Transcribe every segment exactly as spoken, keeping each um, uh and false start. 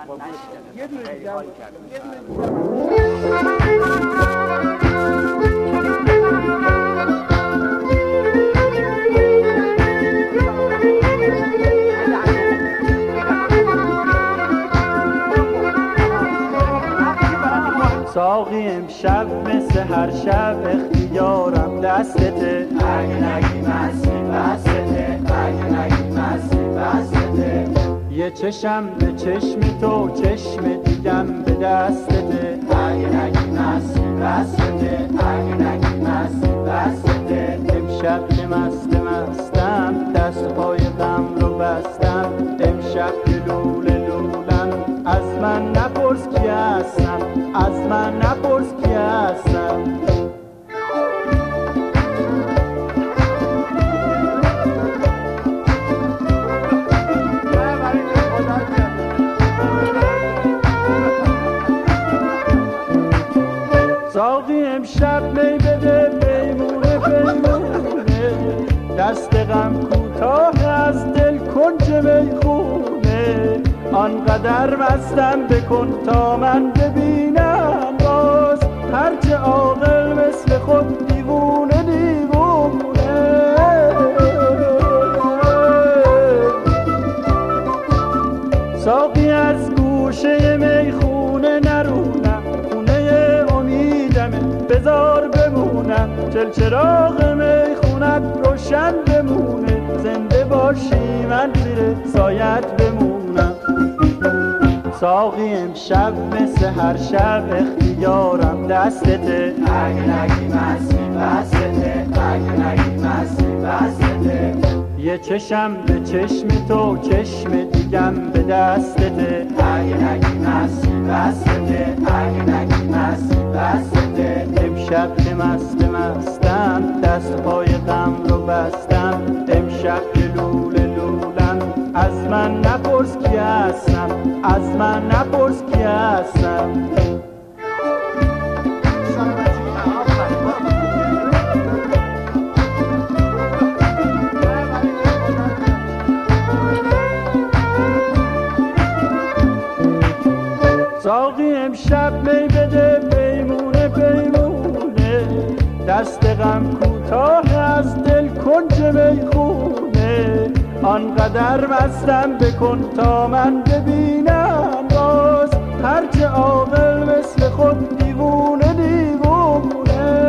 یه دونه دیگه حال کردم. ساقی امشب مثل هر شب اختیارم دستته، اگه نگی مستی بستته، اگه نگی مستی بستته. یه چشم به چشم تو چشم دیگم به دستته، اگه نگی مستی بستته، اگه نگی مستی بستته. امشب که مست مستم دست پای غم رو بستم، امشب که لوله لولم از من نپرس کی هستم، از من نپرس کی هستم. ساقی امشب می بده پیمونه پیمونه، دست غم کوتاه از دل کنج میخونه. آنقدر مستم بکن تا من ببینم باز، هرچه عاقل مثل خود دیوونه دیوونه. ساقی از گوشه میخونه نرونم، خونه امیدمه بذار بمونم. چلچراغ میخونت روشن بمونه، زنده باشی من زیر سایت بمونم. ساقی امشب مثل هر شب اختیارم دستته، اگه نگی مستی بستته، اگه نگی مستی بستته. یه چشم به چشم تو چشم دیگم به دستته، اگه نگی مستی بستته، اگه نگی مستی بستته. امشب که مست مستم دست پای غم رو بستم، امشب که لوله لولم از من نپرس کی هستم، از من نپرس کی هستم. ساقی امشب می بده پیمونه پیمونه، دست غم کوتاه از دل کنج میخونه. آنقدر مستم بکن تا من ببینم باز، هرچه عاقل مثل خود دیوونه دیوونه.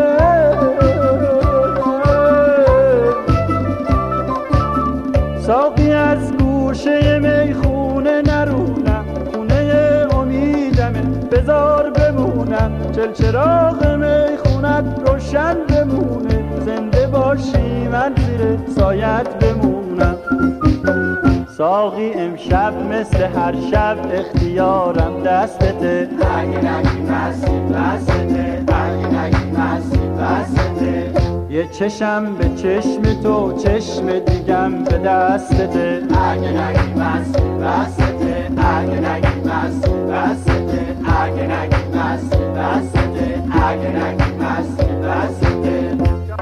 ساقی از گوشه میخونه نرونم، خونه امیدمه بذار بمونم. چلچراغ میخونت روشن بمونه، زنده باشی من زیر سایت بمونم. ساقی امشب مثل هر شب اختیارم دستته، اگه نگی مستی بستته، اگه نگی مستی بستته. یه چشم به چشم تو چشم دیگم به دستته، اگه نگی مستی بستته، اگه نگی مستی بستته، اگه نگی مستی بستته، اگه نگی مستی بستته.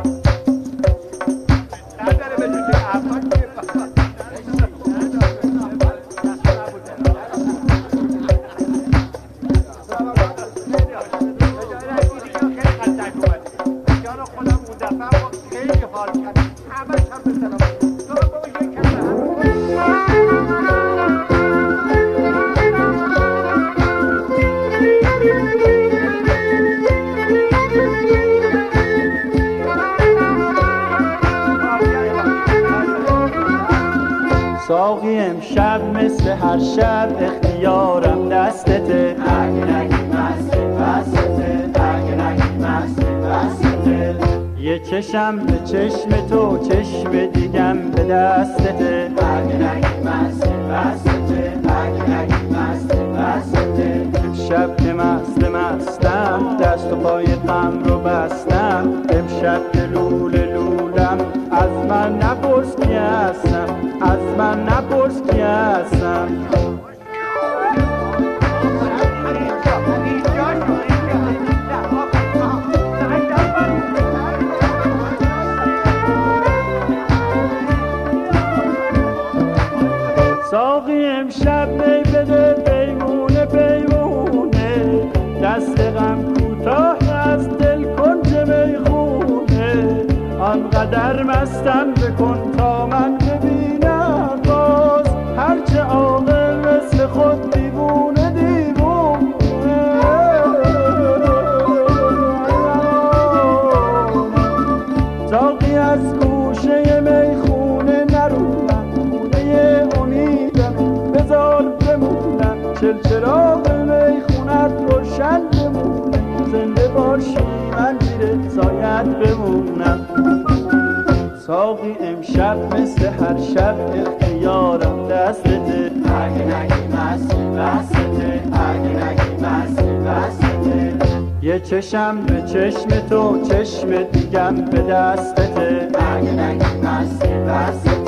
ساقی امشب مثل هر شب اختیارم دستته، اگه نگی مستی بستته، اگه نگی مستی بستته. یه چشم به چشم تو چشم دیگم به دستته، اگه نگی مستی بستته، اگه نگی مستی بستته. امشب که مست مستم دست و پای غم رو بستم، امشب که لوله لولم از من نپرس کی هستم، از من نپرس کی هستم. ساقی امشب می بده پیمونه چل چراغ میخونت روشن بمونه، زنده باشی من زیر سایت بمونم. ساقی امشب مثل هر شب اختیارم دستته، اگه نگی مستی بستته، اگه نگی مستی بستته. یه چشم به چشم تو، چشم دیگم به دستته، اگه نگی مستی بستته.